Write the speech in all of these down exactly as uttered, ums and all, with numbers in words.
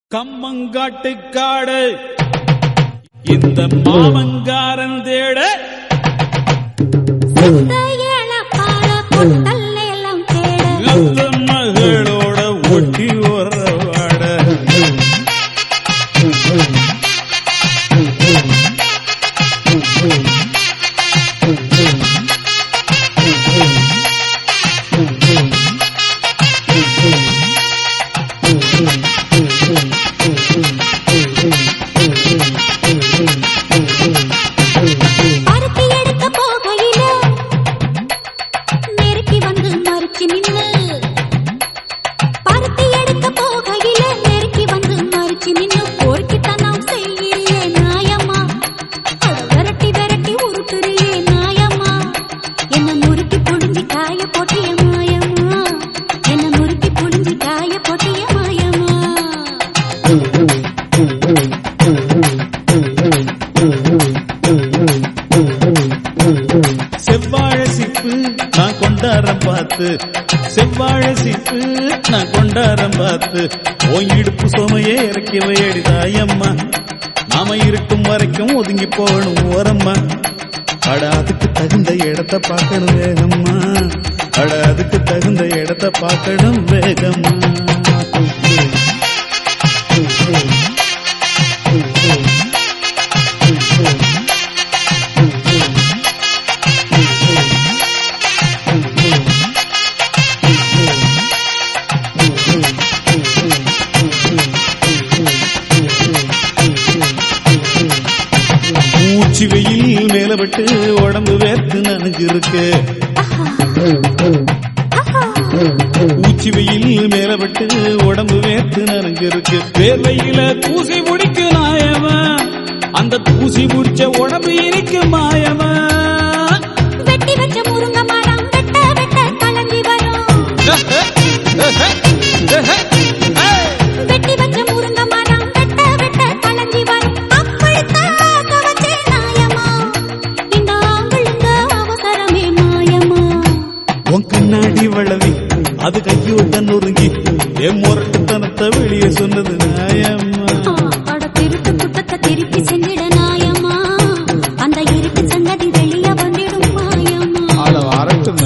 கம்மங்காட்டு காடு இந்த மாமங்காரன் தேட மகளோட ஒட்டி உறவாட செவ்வாழை சிப்பு நான் கொண்டாரம் பார்த்து செவ்வாழை சிப்பு நான் கொண்டாரம் பார்த்து ஓய் இடுப்பு சோமையே இறக்கி வையடி தாயம்மா நாம இருக்கும் வரைக்கும் ஒதுங்கி போகணும் ஓரம்மா அட அதுக்கு தகுந்த இடத்தை பார்க்கணும் வேகம்மா அட அதுக்கு தகுந்த இடத்தை பார்க்கணும் வேகம்மா ஊச்சி வெயில் மேல விட்டு உடம்பு வேர்த்து நனைஞ்சு இருக்கு ஊச்சி வெயில் மேல விட்டு உடம்பு வேர்த்து நனைஞ்சு இருக்கு வேர்வையில தூசி முடிக்கு நாயமா அந்த தூசி முடிச்ச உடம்பு இருக்கு மாயமா வெட்டி வச்ச முருங்க மரம் வெட்ட வெட்ட கலஞ்சி வரும் வெட்டி வச்ச முருங்க மரம் வெட்ட வெட்ட கலஞ்சி வரும் அப்படித்தான் கவச்சே நாயமா இந்த ஆம்பளுங்க அவசரமே மாயமா உன் கண்ணாடி வளவி அது கையோட நொறுங்கி என் முரட்டுத்தனத்தை வெளியே சொன்னது நாயம்மா அட திருட்டு குத்தத்தை திருப்பி செஞ்சிட நாயமா அந்த இருட்டு சங்கதி வெளிய வந்துடும் மாயமா ஆள வரட்டுங்க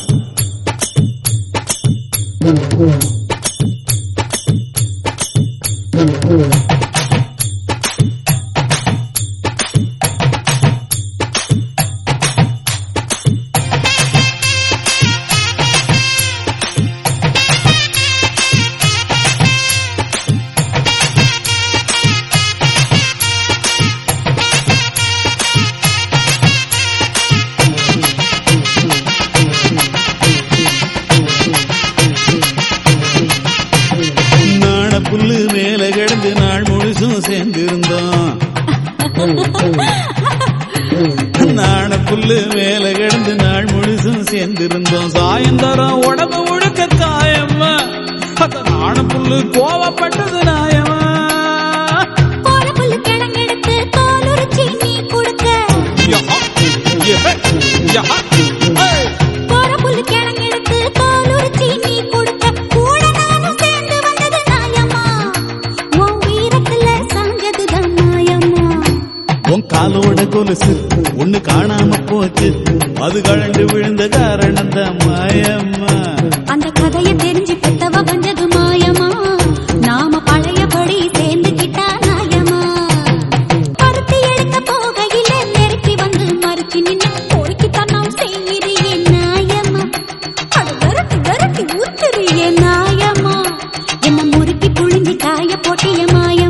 புல்லு மேல கிடந்து நாள் முழுசும் சேர்ந்திருந்தோம் நாண புல்லு மேல கிடந்து நாள் முழுசும் சேர்ந்திருந்தோம் சாயந்தரம் உடம்பு முழுக்க காயம்மா அந்த நாண புல்லு கோவப்பட்டது நாயமா போற புல்லு கிழங்கெடுத்து தோல் உரிச்சி நீ கொடுக்க போற புல்லு கிழங்கெடுத்து தோல் உரிச்சி நீ கொடுக்க கூட நானும் சேர்ந்து வந்தது நாயம்மா உன் வீரத்துல சாஞ்சதுதான் நாயம்மா உன் காலோட கொலுசு ஒண்ணு காணாம போச்சு அது கழண்டு விழுந்த காரணம் தான் மாயம்மா அந்த கதையை தெரிஞ்சு பெத்தவ வந்தது மாயமா நாம பழையபடி சேர்ந்துகிட்டா நாயமா பருத்தி எடுக்க போகையில நெருக்கி வந்து மறுச்சு நின்று பொறுக்கித்தான் நாம் செய்கிறியே நாயமா அது விரட்டி விரட்டி ஊத்துறியே நாயமா என்ன முறுக்கி புழிஞ்சு காய போட்டிய மாய